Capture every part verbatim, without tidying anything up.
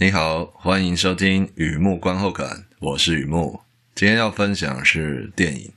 你好，欢迎收听雨木观后感，我是雨木。今天要分享的是电影。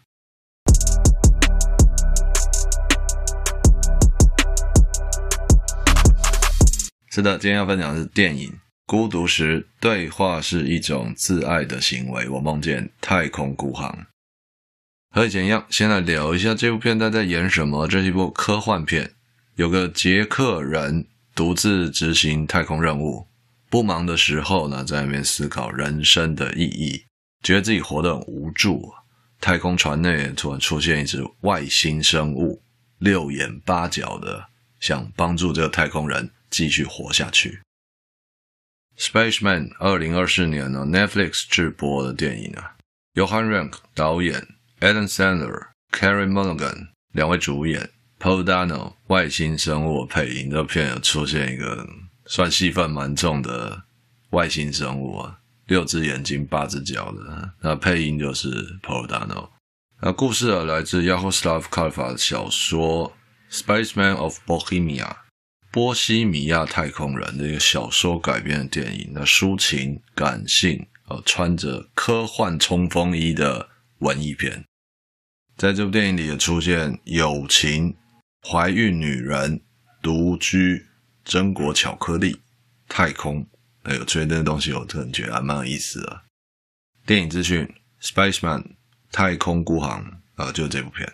是的，今天要分享的是电影。孤独时，对话是一种自爱的行为。我梦见太空孤航。和以前一样，先来聊一下这部片它在演什么。这是一部科幻片，有个捷克人独自执行太空任务，不忙的时候呢，在那边思考人生的意义，觉得自己活得很无助。太空船内突然出现一只外星生物，六眼八角的，想帮助这个太空人继续活下去。Spaceman 二零二四年呢 Netflix 制播的电影啊，由 Han Rank 导演， Adam Sandler、Carey Mulligan 两位主演， Paul Dano 外星生物配音。这片有出现一个算戏份蛮重的外星生物啊，六只眼睛八只脚的，那配音就是 Paul Dano。 那故事啊来自 Yaroslav Kalfa 的小说 Spaceman of Bohemia，波西米亚太空人的一个小说改编的电影，那抒情感性，呃，穿着科幻冲锋衣的文艺片。在这部电影里也出现友情、怀孕女人、独居、榛果巧克力、太空，哎呦，所以那个东西我个人觉得还蛮有意思的。电影资讯 Spaceman 太空孤航，呃，就是这部片。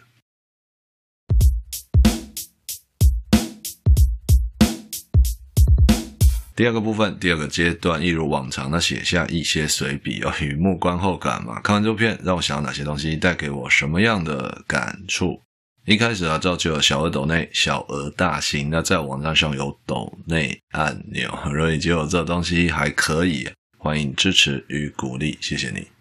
第二个部分，第二个阶段，一如往常，那写下一些随笔哦，雨木观后感嘛。看完这部片，让我想到哪些东西，带给我什么样的感触？一开始啊，照旧有小额抖内，小额大型。那在网站上有抖内按钮，如果你觉得这东西还可以，欢迎支持与鼓励，谢谢你。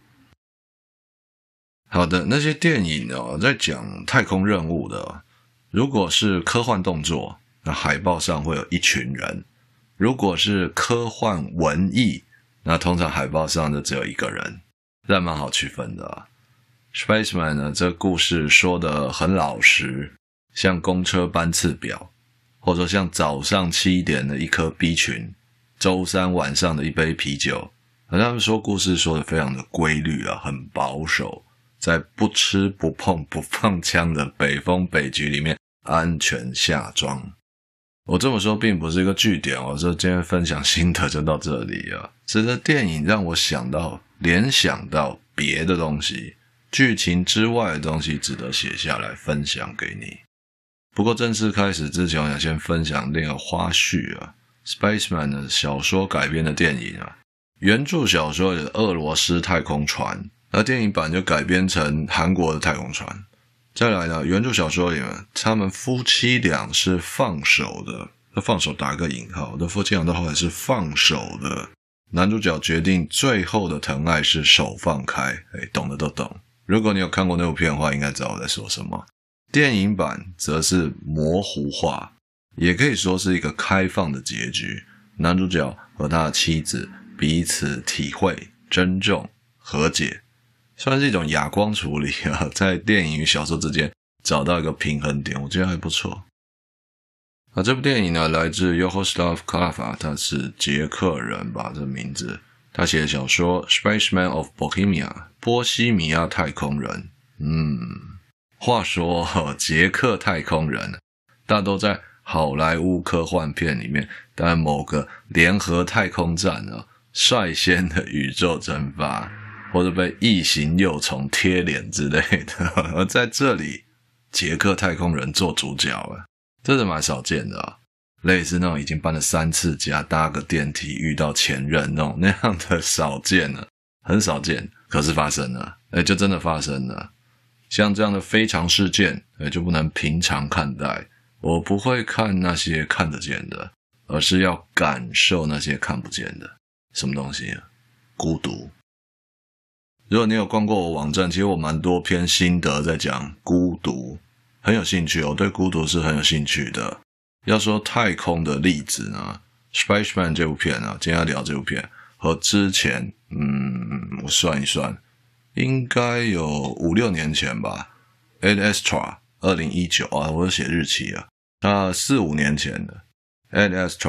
好的，那些电影哦，在讲太空任务的，如果是科幻动作，那海报上会有一群人。如果是科幻文艺，那通常海报上就只有一个人，这还蛮好区分的啊。Spaceman 呢，这故事说得很老实，像公车班次表，或者说像早上七点的一颗 B 群，周三晚上的一杯啤酒。而他们说故事说得非常的规律啊，很保守，在不吃不碰不放枪的北风北局里面安全下庄。我这么说并不是一个句点，我说今天分享心得就到这里啊。这个电影让我想到联想到别的东西，剧情之外的东西值得写下来分享给你。不过正式开始之前，我想先分享另一个花絮啊。Spaceman 的小说改编的电影啊，原著小说有俄罗斯太空船，而电影版就改编成韩国的太空船。再来呢，原著小说里面，他们夫妻俩是放手的，放手打个引号的，夫妻俩到后来是放手的。男主角决定最后的疼爱是手放开，诶，懂的都懂。如果你有看过那部片的话，应该知道我在说什么。电影版则是模糊化，也可以说是一个开放的结局。男主角和他的妻子彼此体会、珍重、和解。算是一种哑光处理啊，在电影与小说之间找到一个平衡点，我觉得还不错。啊，这部电影呢来自 Yaroslav Kalfa， 他是捷克人吧，这名字。他写的小说 Spaceman of Bohemia， 波西米亚太空人。嗯，话说捷克太空人大都在好莱坞科幻片里面，当然某个联合太空站啊，率先的宇宙蒸发。或者被异形幼虫贴脸之类的，而在这里捷克太空人做主角了，这是蛮少见的啊。类似那种已经搬了三次家，搭个电梯遇到前任那种那样的少见了，很少见，可是发生了，诶就真的发生了。像这样的非常事件，诶就不能平常看待。我不会看那些看得见的，而是要感受那些看不见的。什么东西啊？孤独。如果你有逛过我网站，其实我蛮多篇心得在讲孤独，很有兴趣，我对孤独是很有兴趣的。要说太空的例子呢， Spaceman 这部片啊，今天要聊这部片和之前嗯，我算一算应该有五六年前吧， Ad Astra 二零一九啊，我有写日期啊，那四五年前的 Ad Astra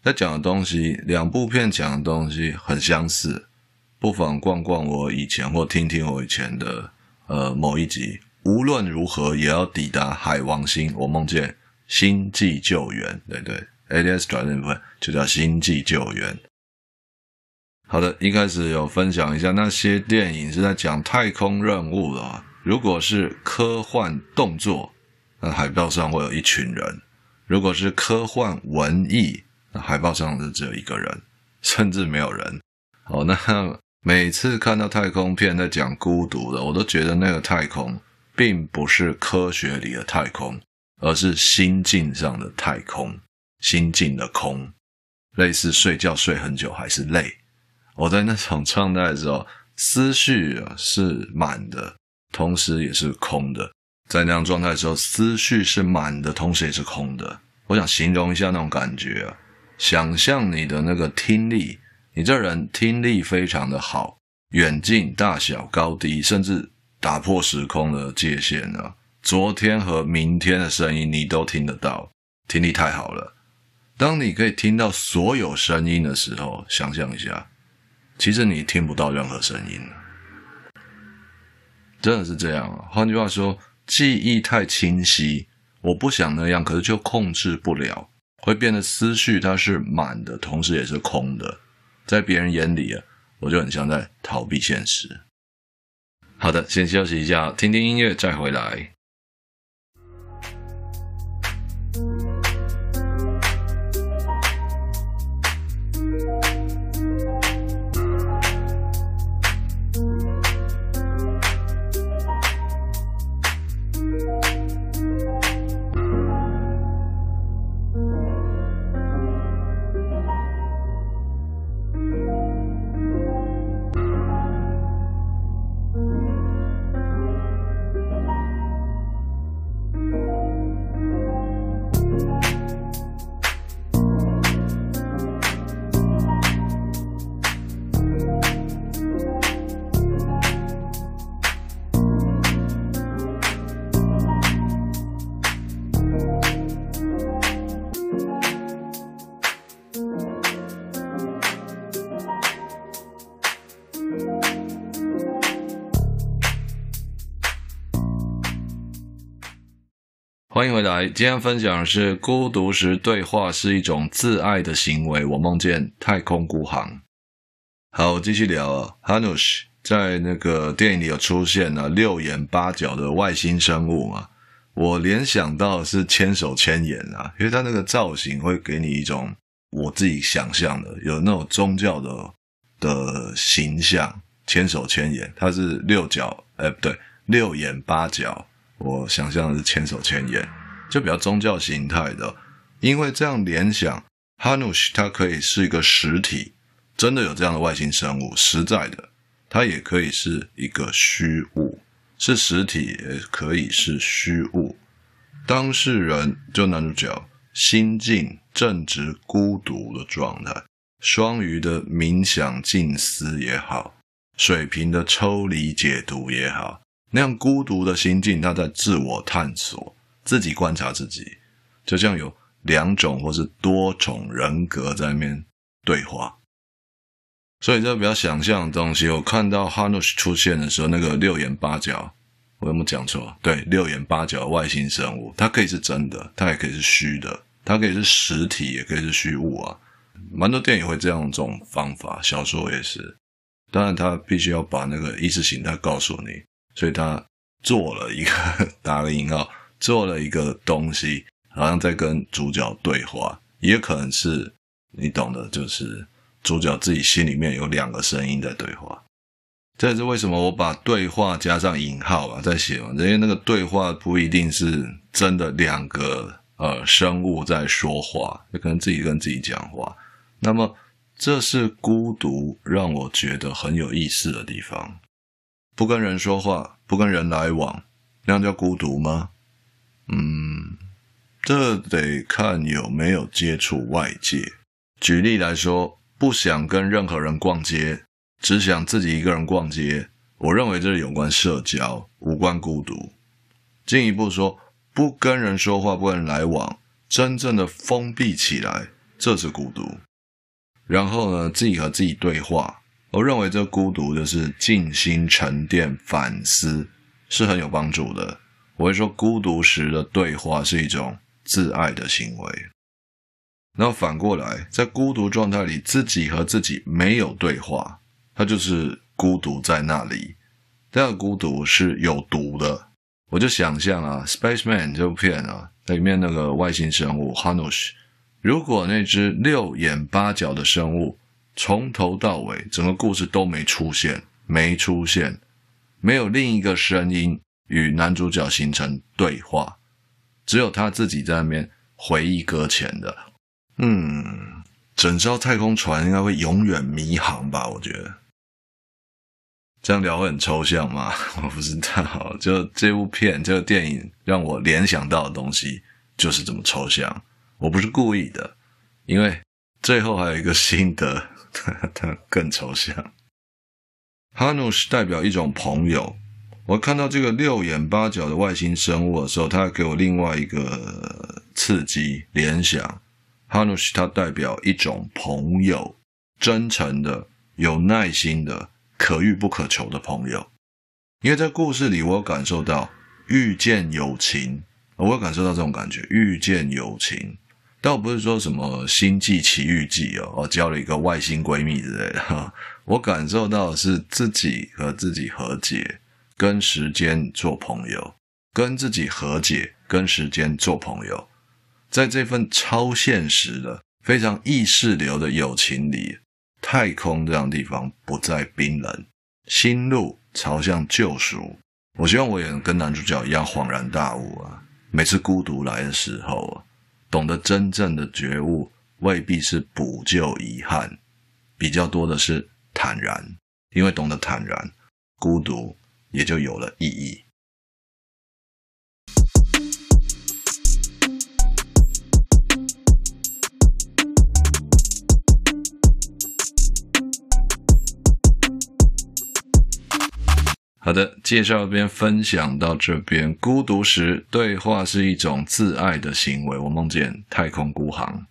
在讲的东西，两部片讲的东西很相似，不妨逛逛我以前或听听我以前的呃某一集。无论如何也要抵达海王星，我梦见星际救援，对对 A D S 转那部分就叫星际救援。好的，一开始有分享一下那些电影是在讲太空任务的，如果是科幻动作，那海报上会有一群人；如果是科幻文艺，那海报上是只有一个人，甚至没有人。好，那每次看到太空片在讲孤独的，我都觉得那个太空并不是科学里的太空，而是心境上的太空，心境的空，类似睡觉睡很久还是累。我在那种状态的时候，思绪是满的，同时也是空的。在那样状态的时候，思绪是满的，同时也是空的。我想形容一下那种感觉啊，想象你的那个听力，你这人听力非常的好，远近大小高低，甚至打破时空的界限啊，昨天和明天的声音你都听得到，听力太好了。当你可以听到所有声音的时候，想象一下，其实你听不到任何声音，真的是这样啊。换句话说，记忆太清晰，我不想那样，可是就控制不了，会变得思绪它是满的，同时也是空的。在别人眼里啊，我就很像在逃避现实。好的，先休息一下，听听音乐再回来。欢迎回来，今天分享的是孤独时对话是一种自爱的行为，我梦见太空孤航。好，继续聊啊。Hanush 在那个电影里有出现啊，六眼八角的外星生物嘛，我联想到的是千手千眼啊，因为它那个造型会给你一种我自己想象的有那种宗教的的形象，千手千眼，它是六角，哎不对，六眼八角。我想象的是千手千眼，就比较宗教形态的。因为这样联想 Hanush 它可以是一个实体，真的有这样的外星生物，实在的。它也可以是一个虚物，是实体也可以是虚物。当事人就男主角心境正直孤独的状态，双鱼的冥想静思也好，水瓶的抽离解读也好，那样孤独的心境，他在自我探索，自己观察自己，就像有两种或是多种人格在那边对话。所以这比较想象的东西，我看到 Hanush 出现的时候，那个六眼八角，我有没有讲错？对，六眼八角的外星生物，它可以是真的，它也可以是虚的，它可以是实体，也可以是虚物啊。蛮多电影会这样这种方法，小说也是。当然，他必须要把那个意识形态告诉你。所以他做了一个打了引号，做了一个东西，好像在跟主角对话，也可能是你懂的，就是主角自己心里面有两个声音在对话。这也是为什么我把对话加上引号啊，在写完，因为那个对话不一定是真的两个呃生物在说话，也可能自己跟自己讲话。那么这是孤独让我觉得很有意思的地方。不跟人说话，不跟人来往，那样叫孤独吗？嗯，这得看有没有接触外界。举例来说，不想跟任何人逛街，只想自己一个人逛街，我认为这是有关社交，无关孤独。进一步说，不跟人说话，不跟人来往，真正的封闭起来， 这是孤独。然后呢，自己和自己对话，我认为这孤独就是静心沉淀反思是很有帮助的。我会说孤独时的对话是一种自爱的行为。然后反过来，在孤独状态里，自己和自己没有对话，它就是孤独在那里。这个孤独是有毒的。我就想象啊 Spaceman 这部片啊，里面那个外星生物 Hanush， 如果那只六眼八角的生物从头到尾整个故事都没出现没出现，没有另一个声音与男主角形成对话，只有他自己在那边回忆搁浅的，嗯，整艘太空船应该会永远迷航吧，我觉得。这样聊会很抽象吗？我不知道，就这部片这个电影让我联想到的东西就是这么抽象，我不是故意的，因为最后还有一个心得它更抽象。Hanush 代表一种朋友，我看到这个六眼八角的外星生物的时候，它给我另外一个刺激联想。Hanush 它代表一种朋友，真诚的，有耐心的，可遇不可求的朋友。因为在故事里我有感受到遇见友情，我有感受到这种感觉，遇见友情。但我不是说什么星际奇遇记哦，我交了一个外星闺蜜之类的，我感受到的是自己和自己和解，跟时间做朋友，跟自己和解，跟时间做朋友。在这份超现实的非常意识流的友情里，太空这样的地方不再冰冷，新路朝向救赎。我希望我也能跟男主角一样恍然大悟啊！每次孤独来的时候啊，懂得真正的觉悟未必是补救遗憾，比较多的是坦然，因为懂得坦然，孤独也就有了意义。好的，介绍这边分享到这边。孤独时对话是一种自爱的行为。我梦见太空孤航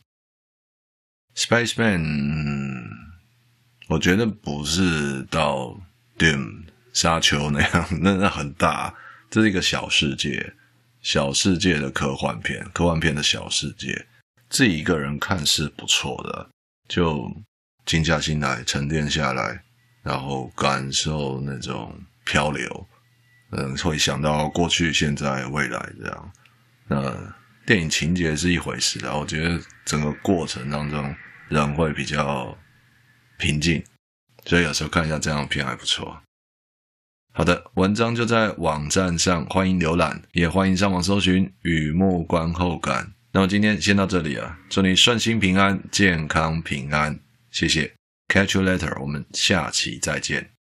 Spaceman， 我觉得不是到 Doom 沙丘那样，那那很大，这是一个小世界，小世界的科幻片，科幻片的小世界，自己一个人看是不错的，就静下心来，沉淀下来，然后感受那种漂流，嗯，会想到过去、现在、未来这样。那电影情节是一回事啊，我觉得整个过程当中人会比较平静，所以有时候看一下这样的片还不错。好的，文章就在网站上，欢迎浏览，也欢迎上网搜寻雨幕观后感。那么今天先到这里啊，祝你顺心平安，健康平安，谢谢 ，Catch you later， 我们下期再见。